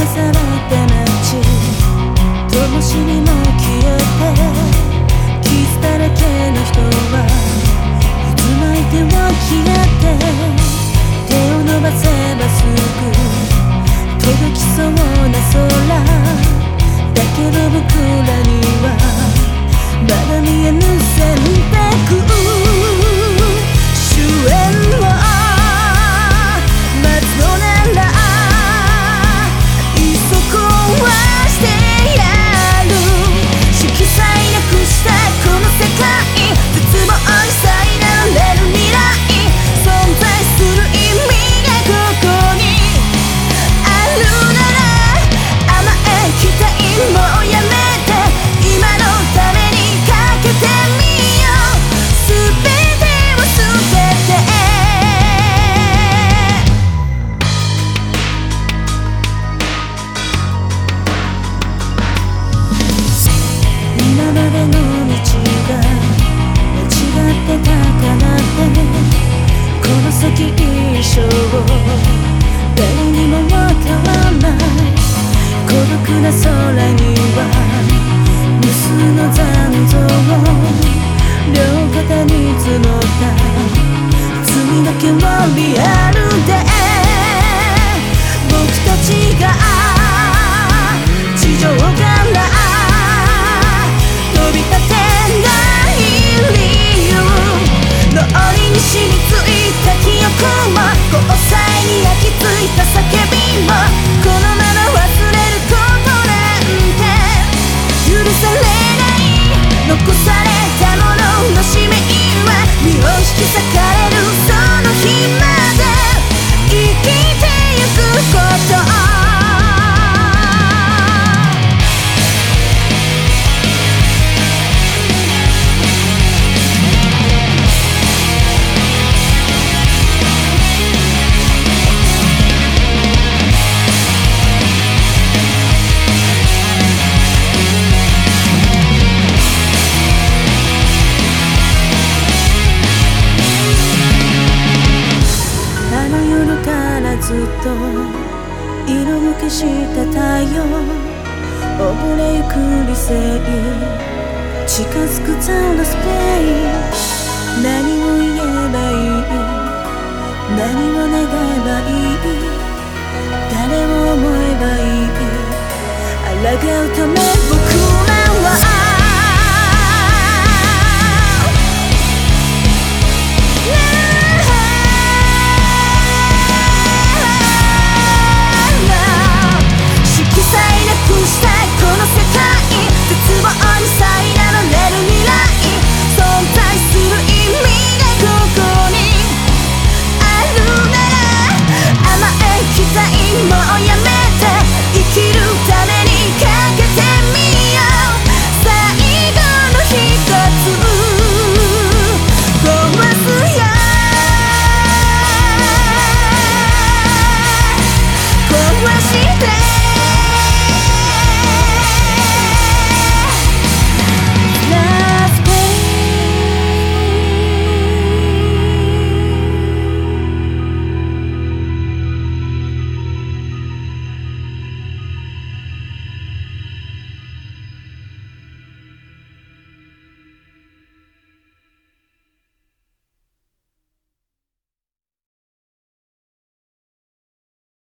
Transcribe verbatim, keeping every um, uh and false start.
されて街灯火にも消えて傷だらけの人は渦巻いては消えて手を伸ばせばすぐ届きそうな空だけど僕らにはまだ見えぬ選択終焉を待つのならいっそ壊してやる色彩なくしたこの世界絶望にさえなれる未来存在する意味がここにあるなら甘え期待もうやめて今のためにかけてみよう全てを捨てて今までの道が間違ってたかなってこの先一生誰にもわからない孤独な空には無数の残像両肩に積もった罪だけはリアルで僕たちが地上から飛び立てない理由脳裏に染みついた記憶も交際に焼き付いた叫びもこのまま忘れることなんて許されない残されたものの使命は身を引き裂かれるその日まで生きてゆくことずっと色むけした太陽溺れゆく理性近づくザウルスペイ何を言えばいい何を願えばいい誰を思えばいい抗うため僕